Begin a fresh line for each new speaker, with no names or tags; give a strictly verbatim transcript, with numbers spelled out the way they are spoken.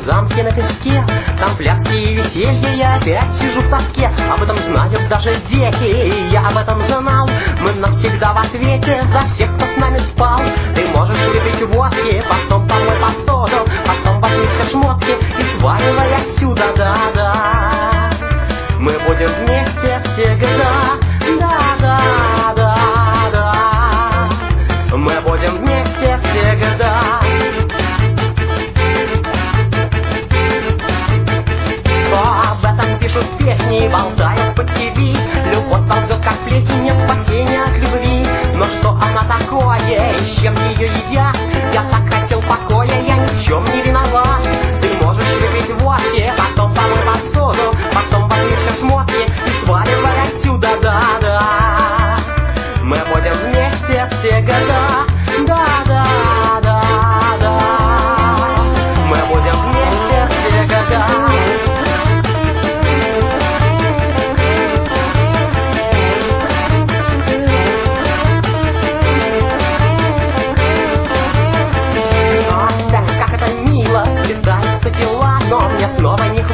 замке на песке, там пляски и веселье, я опять сижу в тоске. Об этом знают даже дети, я об этом знал. Мы навсегда в ответе за всех, кто с нами спал. Ты можешь выпить водки, потом помой посуду, потом возьми все шмотки и сваливай отсюда, да-да. Мы будем вместе всегда, да-да-да-да. Мы будем вместе всегда. Об этом пишут песни, болтают по ТВ. Любовь ползет, как плесень, нет спасения от любви. Но что она такое, и с чем ее едят? Я так хотел покоя, я ни в чем не виноват. Ты можешь выпить водки, потом помой посуду, потом возьми все шмотки и сваливай отсюда, да-да. Мы будем вместе всегда, да-да-да-да. Мы будем вместе всегда. Как это мило, сплетаются дела, но мне снова не